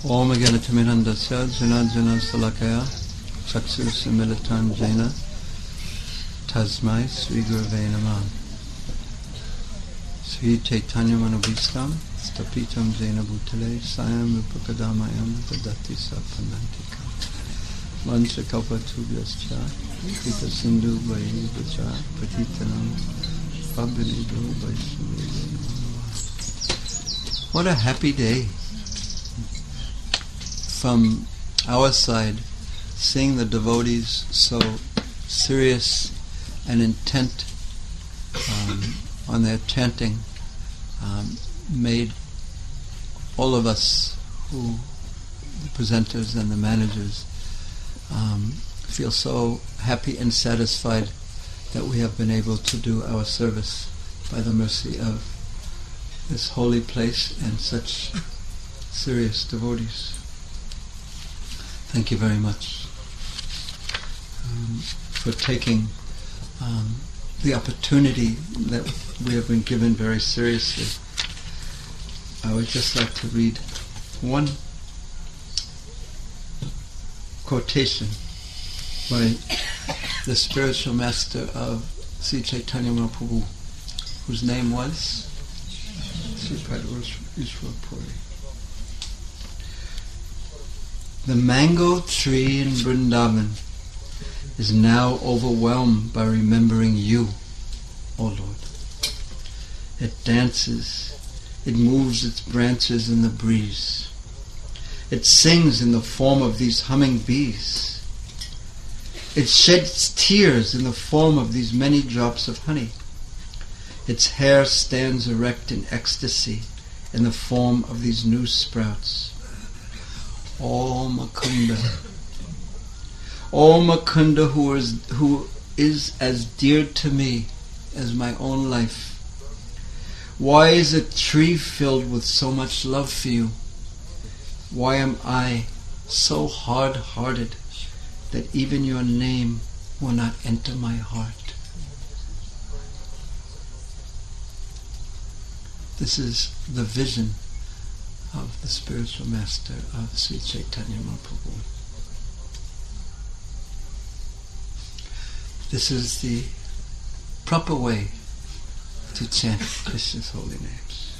Om Agyanatimirandasya Janajana Salakaya Chakshus Militan Jena Tasmai Sri Gurave Namah. Sri Chaitanya Manobhistam Stapitam Jena Bhutale Sayam Rupakadamayam Dadati Sapanantika Mancha Kalpatubhyascha Krita Sindhu Vaidvacha Patitanam Pabhinido Vaishnava. What a happy day from our side, seeing the devotees so serious and intent on their chanting, made all of us, who the presenters and the managers, feel so happy and satisfied that we have been able to do our service by the mercy of this holy place and such serious devotees. Thank you very much for taking the opportunity that we have been given very seriously. I would just like to read one quotation by the spiritual master of Sri Chaitanya Mahaprabhu, whose name was Sripad Ishwar Puri. The mango tree in Vrindavan is now overwhelmed by remembering you, O Lord. It dances, it moves its branches in the breeze. It sings in the form of these humming bees. It sheds tears in the form of these many drops of honey. Its hair stands erect in ecstasy in the form of these new sprouts. O Mukunda, who is as dear to me as my own life. Why is a tree filled with so much love for you? Why am I so hard-hearted that even your name will not enter my heart? This is the vision of the spiritual master of Sri Chaitanya Mahaprabhu. This is the proper way to chant Krishna's holy names.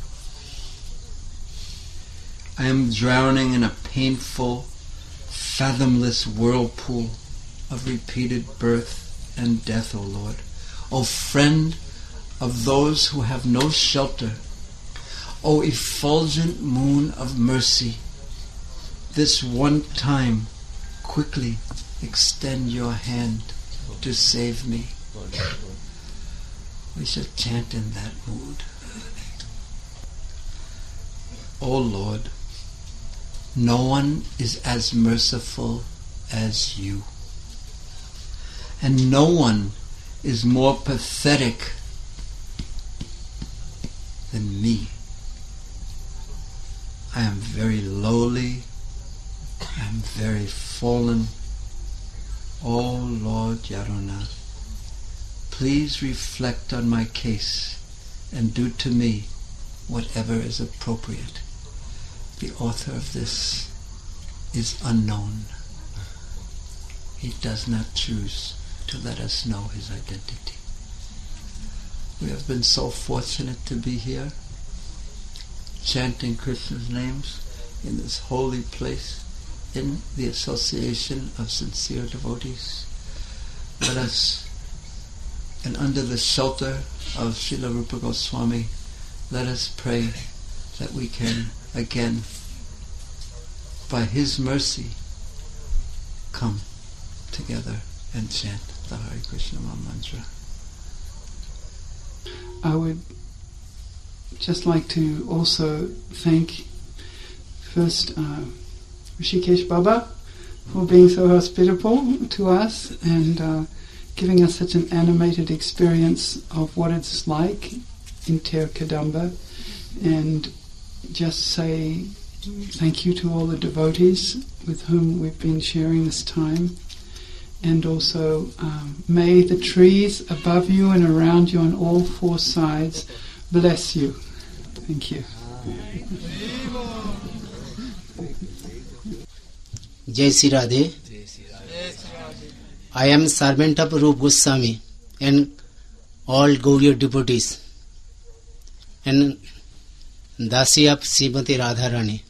I am drowning in a painful, fathomless whirlpool of repeated birth and death, O Lord. O friend of those who have no shelter, O effulgent moon of mercy, this one time quickly extend your hand to save me. We should chant in that mood. O Lord, no one is as merciful as you, and no one is more pathetic than me. I am very lowly, I am very fallen. O Lord Yadunath, please reflect on my case and do to me whatever is appropriate. The author of this is unknown. He does not choose to let us know his identity. We have been so fortunate to be here, chanting Krishna's names in this holy place, in the association of sincere devotees. Let us, and under the shelter of Srila Rupa Goswami, let us pray that we can again, by his mercy, come together and chant the Hare Krishna Mantra. I would just like to also thank first Rishikesh Baba for being so hospitable to us and giving us such an animated experience of what it's like in Ter Kadamba, and just say thank you to all the devotees with whom we've been sharing this time, and also may the trees above you and around you on all four sides bless you. Thank you. Jai Sri Radhe. I am servant of Rupa Goswami and all Gauriya devotees and Dasi of Srimati Radharani.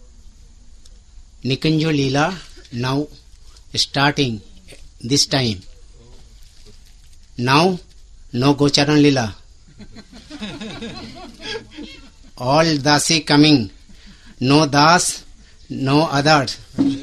Nikunjo Leela now starting this time. Now no Gocharan Leela. All Dasi coming. No Das, no others.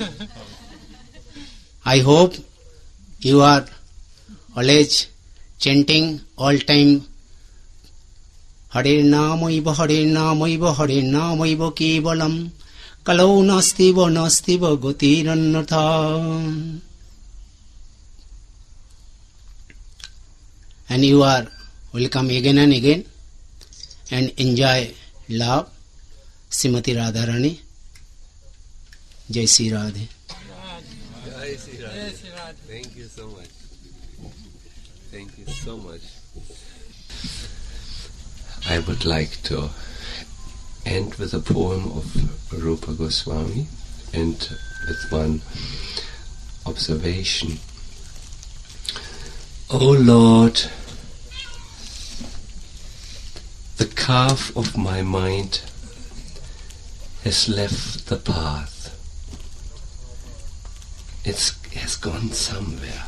I hope you are always chanting all time Hare Namaiva Hare Namaiva Hare Namaiva Kevalam Kalau Nastiva Nastiva Gotirannatha. And you are welcome again and again and enjoy love Srimati Radharani. Jai Sri Radhe. Jai Sri Radhe. Thank you so much. Thank you so much. I would like to end with a poem of Rupa Goswami and with one observation. O Lord, the calf of my mind has left the path. It has gone somewhere.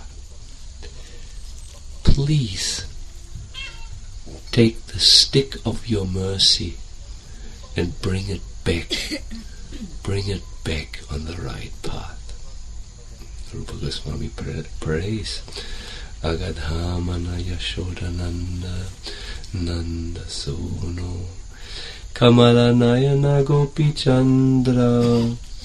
Please take the stick of your mercy and bring it back. Bring it back on the right path. Rupa Goswami prays. Agadhamana Yashodananda Nanda Sono Kamala Nayana Gopi Chandra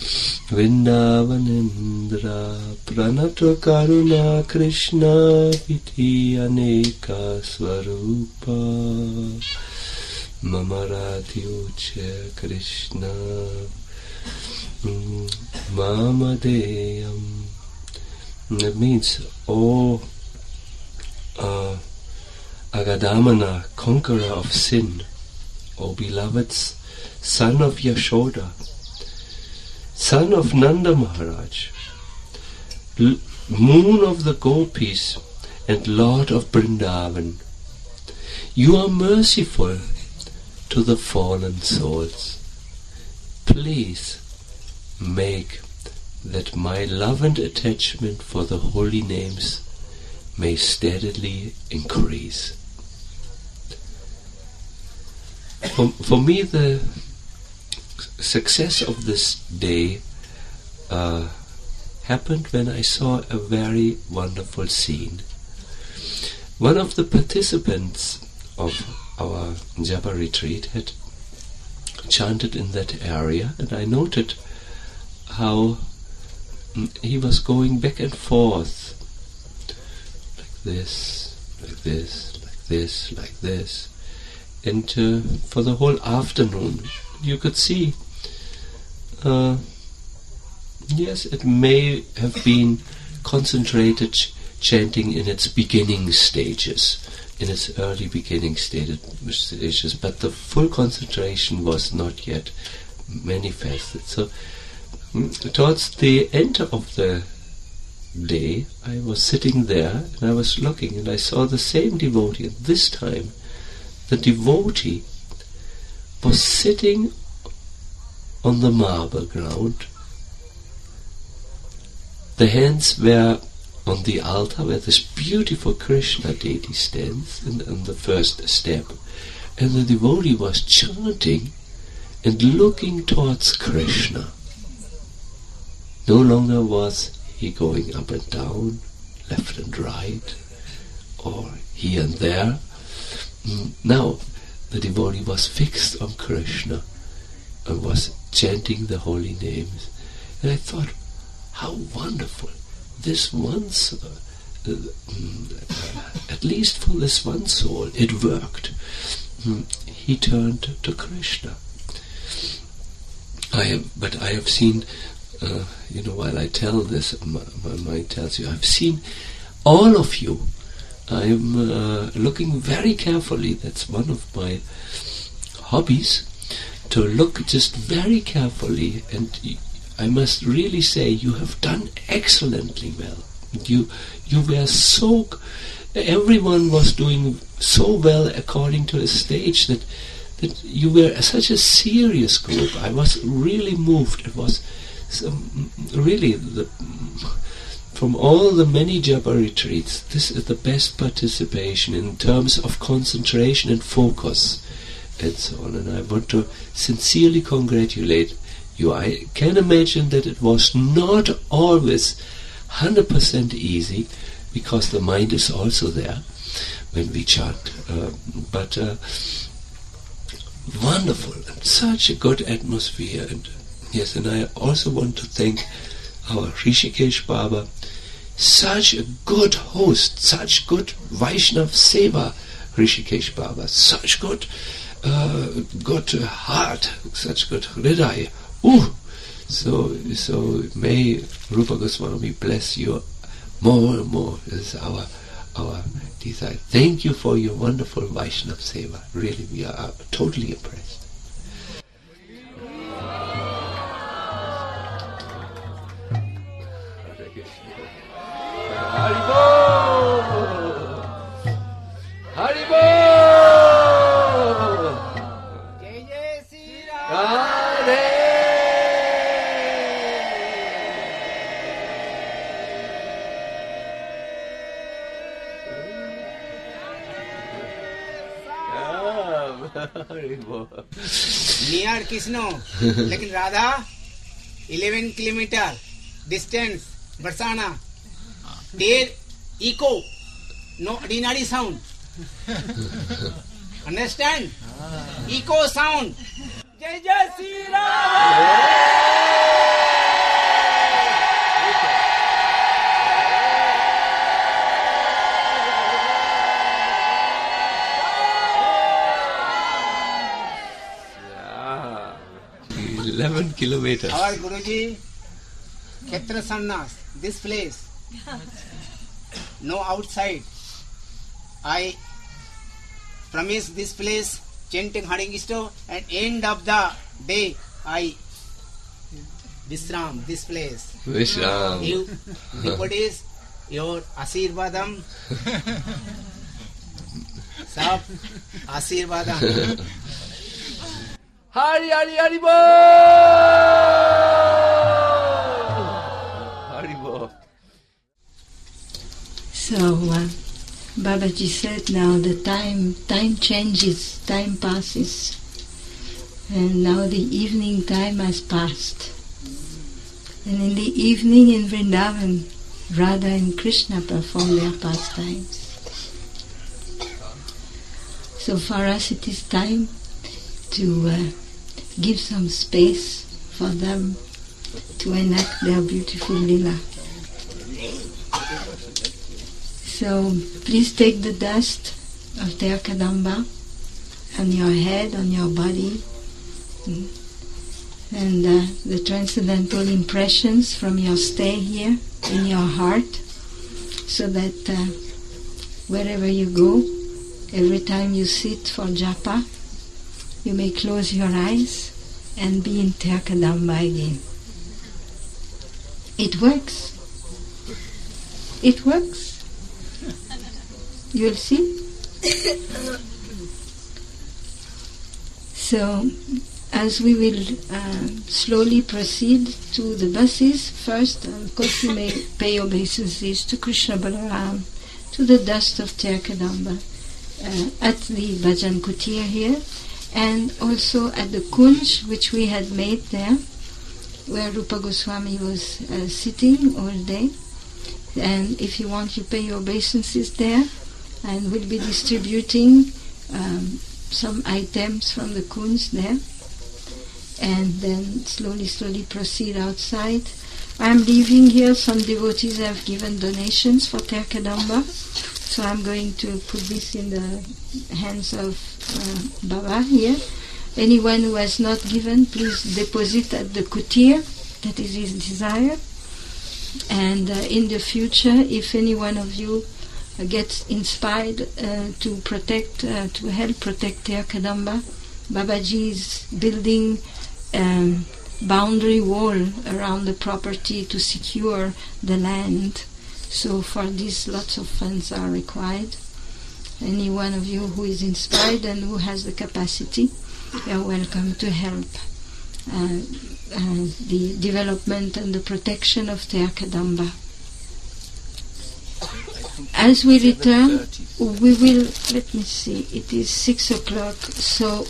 Vrindavanindra Pranata Karuna Krishna Iti Aneka Swarupa Mamarati Uche Krishna Mamadeyam. That means, Agadamana, conqueror of sin, O beloved son of Yashoda, son of Nanda Maharaj, moon of the Gopis and Lord of Vrindavan, you are merciful to the fallen souls. Please make that my love and attachment for the holy names may steadily increase. For me, the success of this day happened when I saw a very wonderful scene. One of the participants of our Japa retreat had chanted in that area, and I noted how he was going back and forth, like this, like this, like this, like this, and for the whole afternoon you could see, yes, it may have been concentrated chanting in its beginning stages, in its early beginning stages, but the full concentration was not yet manifested. So towards the end of the day, I was sitting there and I was looking and I saw the same devotee. And this time, the devotee was sitting on the marble ground. The hands were on the altar where this beautiful Krishna deity stands in the first step. And the devotee was chanting and looking towards Krishna. No longer was he going up and down, left and right, or here and there. Now the devotee was fixed on Krishna and was chanting the holy names. And I thought, how wonderful. This one soul, at least for this one soul, it worked. He turned to Krishna. But I have seen, while I tell this, my mind tells you, I've seen all of you. I'm looking very carefully. That's one of my hobbies, to look just very carefully. And I must really say you have done excellently well. You were so, everyone was doing so well according to a stage that you were such a serious group. I was really moved. It was really, from all the many Japa retreats, this is the best participation in terms of concentration and focus and so on. And I want to sincerely congratulate you. I can imagine that it was not always 100% easy, because the mind is also there when we chant. But wonderful, and such a good atmosphere. And yes, and I also want to thank our Rishikesh Baba, such a good host, such good Vaishnav Seva, Rishikesh Baba, such good heart, such good hridaya. So may Rupa Goswami bless you more and more. This is our desire. Thank you for your wonderful Vaishnav Seva. Really, we are totally impressed. Haribol! Haribol! Jai Jai Sri Ram! Near Krishna, लेकिन Radha 11 kilometer distance, Barsana, there echo, no ordinary sound. Understand? Echo sound. Jai Jai Sri Ram! 11 kilometers. Our Guruji, Khetra Sannas, this place, no outside. I promise this place, chanting Haringisto, and end of the day, I Visram, this place. Visram. You, devotees, your Asirvadam, Sab Asirvadam. Hari Hari Hari Bo! Hari Bo. So Babaji said now the time changes, time passes, and now the evening time has passed. And in the evening in Vrindavan, Radha and Krishna perform their pastimes. So for us it is time to give some space for them to enact their beautiful lila. So please take the dust of their kadamba on your head, on your body, and the transcendental impressions from your stay here in your heart, so that wherever you go, every time you sit for japa, you may close your eyes and be in Terkadamba again. It works. It works. You'll see. So, as we will slowly proceed to the buses, first, of course, you may pay obeisances to Krishna Balaram, to the dust of Terkadamba, at the Bhajan Kutir here, and also at the kunj which we had made there, where Rupa Goswami was sitting all day. And if you want, you pay your obeisances there, and we'll be distributing some items from the kunj there, and then slowly proceed outside. I'm leaving here. Some devotees have given donations for Terkadamba, so I'm going to put this in the hands of Baba here. Anyone who has not given, please deposit at the kutir. That is his desire. And in the future, if any one of you gets inspired to help protect Terkadamba, Babaji is building boundary wall around the property to secure the land. So for this, lots of funds are required. Any one of you who is inspired and who has the capacity, you are welcome to help the development and the protection of Ter Kadamba. As we return, we will, let me see, it is 6 o'clock, so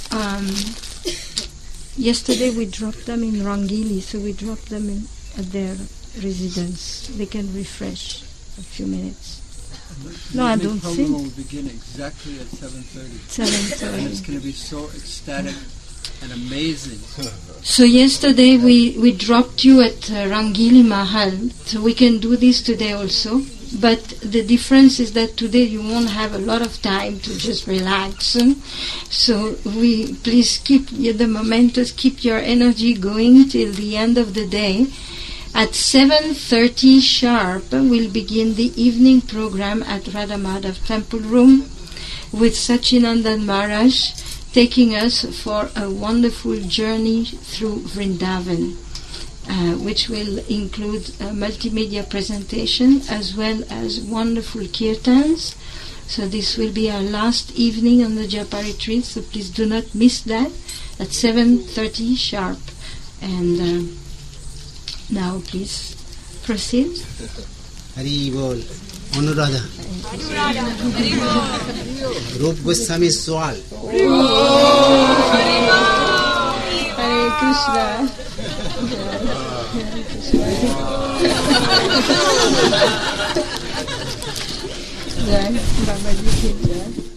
yesterday we dropped them in Rangili, so we dropped them at their residence. They can refresh a few minutes. No, I don't think. The program will begin exactly at 7:30. 7:30. And it's going to be so ecstatic and amazing. So yesterday we dropped you at Rangili Mahal, so we can do this today also. But the difference is that today you won't have a lot of time to just relax. So please keep the momentum, keep your energy going till the end of the day. At 7:30 sharp, we'll begin the evening program at Radha Madhav Temple Room with Sachinandan Maharaj taking us for a wonderful journey through Vrindavan, which will include a multimedia presentation as well as wonderful kirtans. So this will be our last evening on the Japa retreat, so please do not miss that at 7:30 sharp. And now please proceed. Hari Bol. Anuradha. Rup Goswami Swal. Hare Krishna. Jai Babaji ki jai.